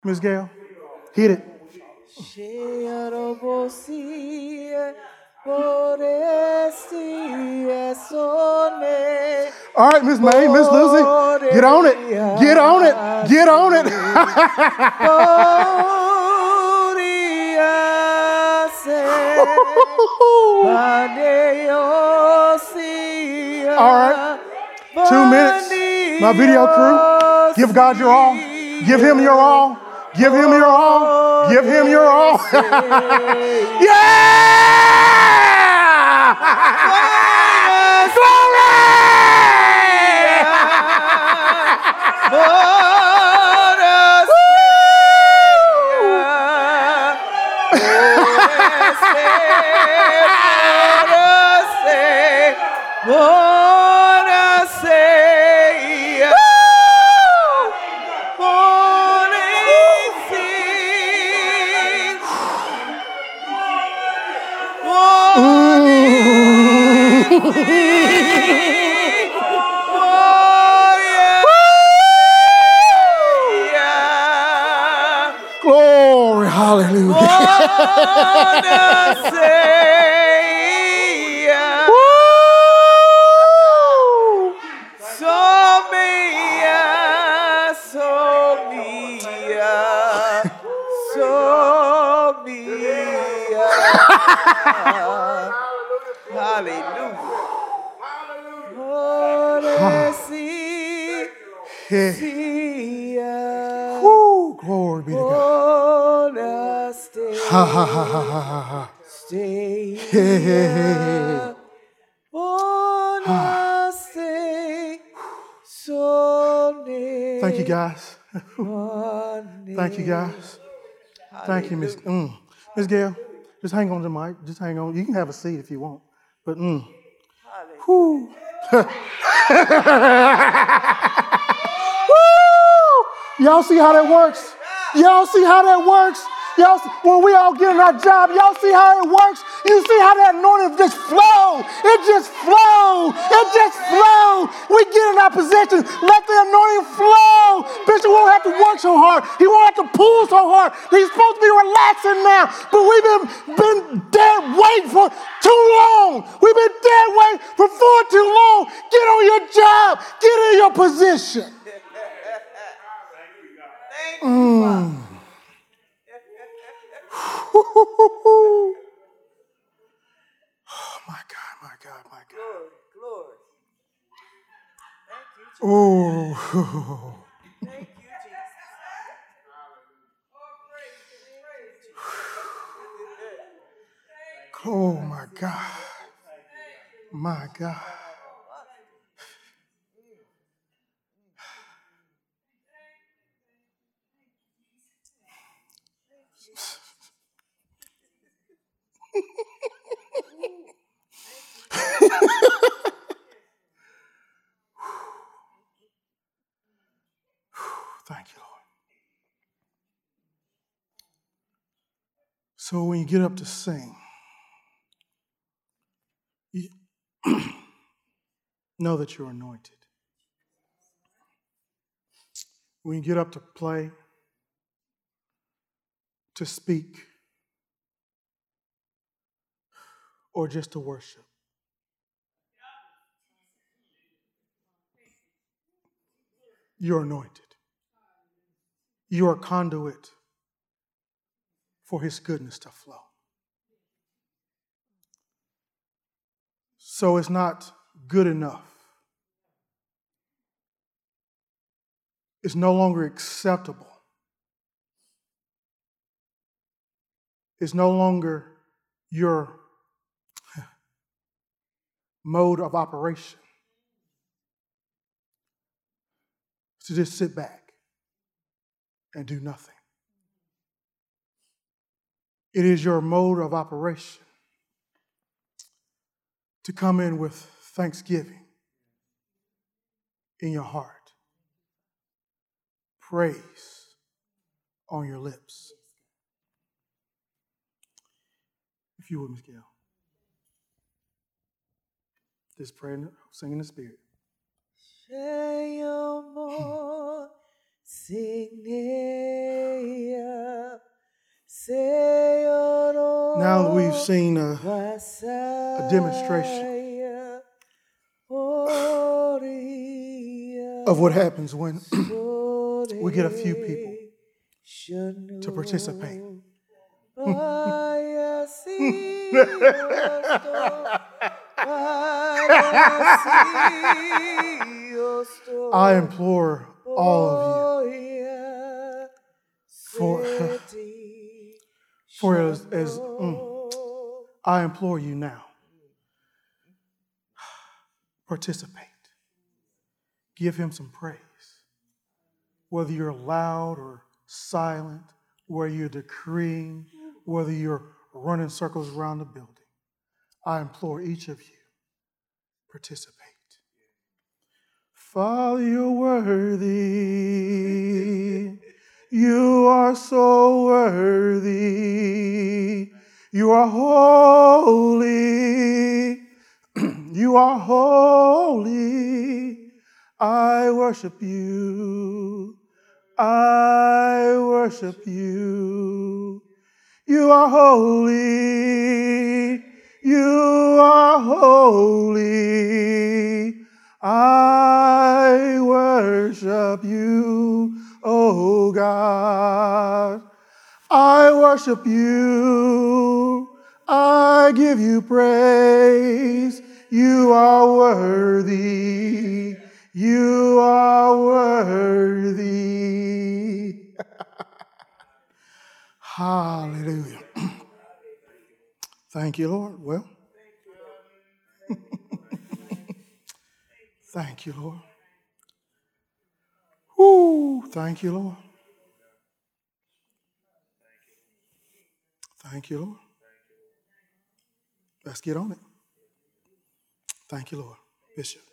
Miss Gail, hit it. All right, Miss May, Miss Lucy, get on it. Get on it. Get on it. All right, 2 minutes. My video crew, give God your all. Give him your all. Give him your all. Give him your all. Yeah! Glory! Glory, hallelujah. Woo, glory be to God. Ha ha ha ha ha ha ha. Stay here. Thank you guys. Thank you guys. Thank you, Miss Miss Gail. Just hang on to the mic. Just hang on. You can have a seat if you want. But whoo. Y'all see how that works? Y'all see how that works? Y'all see, when we all get in our job, y'all see how it works? You see how that anointing just flows? It just flows. It just flows. We get in our position. Let the anointing flow. Bishop won't have to work so hard. He won't have to pull so hard. He's supposed to be relaxing now. But we've been dead weight for too long. We've been dead weight for far too long. Get on your job. Get in your position. Oh my God, my God, my God. Glory. Thank you, Jesus. Oh. Thank you, Jesus. Oh my God. My God. Thank you, Lord. So when you get up to sing, you know that you're anointed. When you get up to play, to speak, or just to worship, you're anointed. You're a conduit for his goodness to flow. So it's not good enough. It's no longer acceptable. It's no longer your mode of operation to just sit back and do nothing. It is your mode of operation to come in with thanksgiving in your heart, praise on your lips. If you would, Miss Gail. Just pray and sing in the Spirit. Now that we've seen a demonstration of what happens when we get a few people to participate. I implore all of you I implore you now, participate. Give him some praise. Whether you're loud or silent, whether you're decreeing, whether you're running circles around the building, I implore each of you, participate. Father, you're worthy. You are so worthy. You are holy. You are holy. I worship you. I worship you. You are holy. You are holy. I worship you, oh God. I worship you. I give you praise. You are worthy. You are worthy. Hallelujah. Thank you, Lord. Well, thank you, Lord. Woo, thank you, Lord. Thank you, Lord. Let's get on it. Thank you, Lord. Bishop.